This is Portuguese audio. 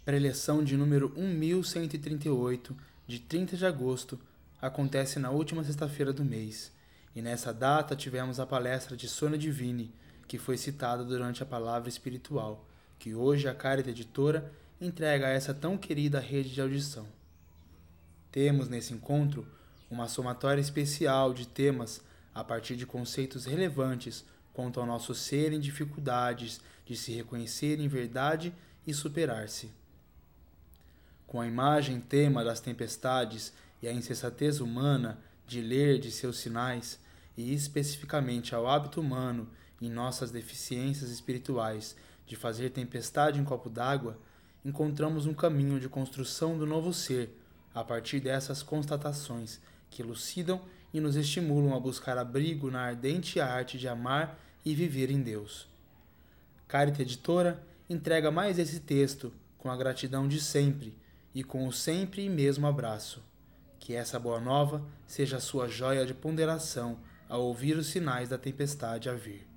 Preleção de número 1138, de 30 de agosto, acontece na última sexta-feira do mês, e nessa data tivemos a palestra de Sônia Divine, que foi citada durante a palavra espiritual, que hoje a Caritas Editora entrega a essa tão querida rede de audição. Temos nesse encontro uma somatória especial de temas a partir de conceitos relevantes quanto ao nosso ser em dificuldades de se reconhecer em verdade e superar-se. Com a imagem tema das tempestades e a insensatez humana de ler de seus sinais, e especificamente ao hábito humano em nossas deficiências espirituais de fazer tempestade em copo d'água, encontramos um caminho de construção do novo ser a partir dessas constatações que elucidam e nos estimulam a buscar abrigo na ardente arte de amar e viver em Deus. Caritas Editora entrega mais esse texto com a gratidão de sempre e com o sempre e mesmo abraço. Que essa boa nova seja a sua joia de ponderação ao ouvir os sinais da tempestade a vir.